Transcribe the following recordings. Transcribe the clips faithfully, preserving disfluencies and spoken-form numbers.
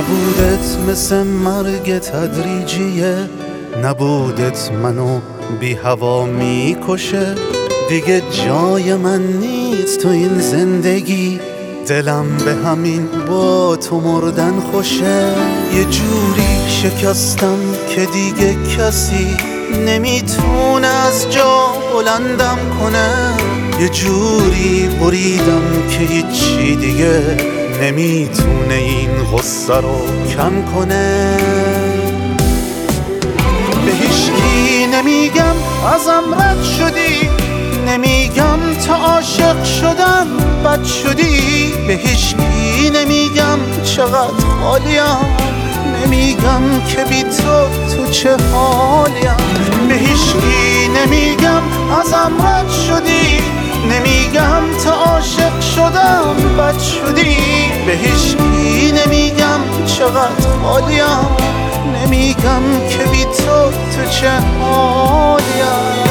نبودت مثل مرگ تدریجیه، نبودت منو بی هوا میکشه. دیگه جای من نیست تو این زندگی، دلم به همین با تو مردن خوشه. یه جوری شکستم که دیگه کسی نمیتونه از جا بلندم کنه. یه جوری بریدم که هیچی دیگه نمیتونه این غصه رو کم کنه. به هیچکی نمیگم ازم رد شدی، نمیگم تا عاشق شدم بد شدی. به هیچکی نمیگم چقدر خالیم، نمیگم که بی تو تو چه حالیم. به هیچکی نمیگم ازم رد شدی، نمیگم تا عاشق شدم بد شدی. به هیچکی نمیگم چقدر خالیم، نمیگم که بی تو تو چه حالیم.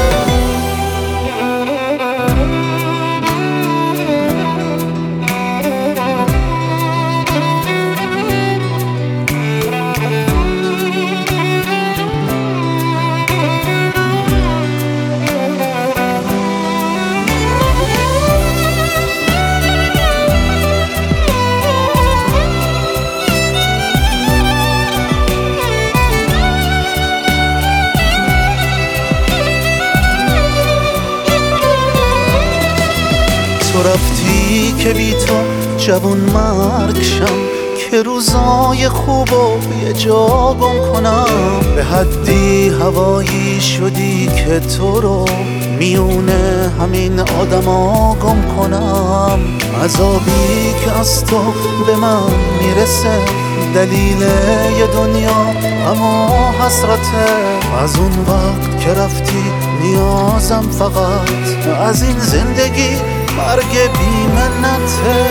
تو رفتی که بی تو جوون مرگ شم، که روزای خوبو یه جا گم کنم. به حدی هوایی شدی که تو رو میونه همین آدما گم کنم. عذابی که از تو به من میرسه دلیل یه دنیا اما حسرته. از اون وقت که رفتی نیازم فقط از این زندگی مرگ بی منته.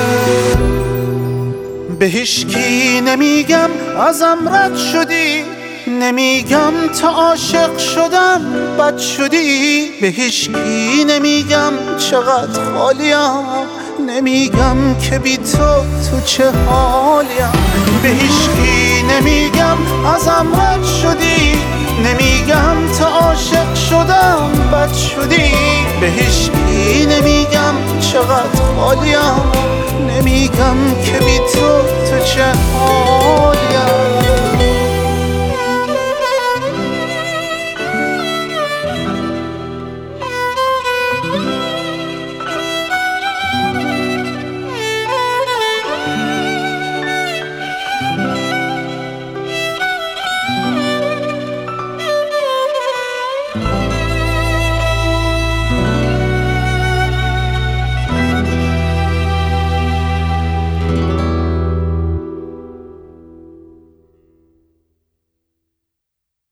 به هیچکی نمیگم ازم رد شدی، نمیگم تا عاشق شدم بد شدی. به هیچکی نمیگم چقدر خالیم، نمیگم که بی تو تو چه حالیم. به هیچکی نمیگم ازم رد شدی، نمیگم تا عاشق شدم بد شدی. به هیچکی نمیگم چقدر خالیم، نمیگم که بی تو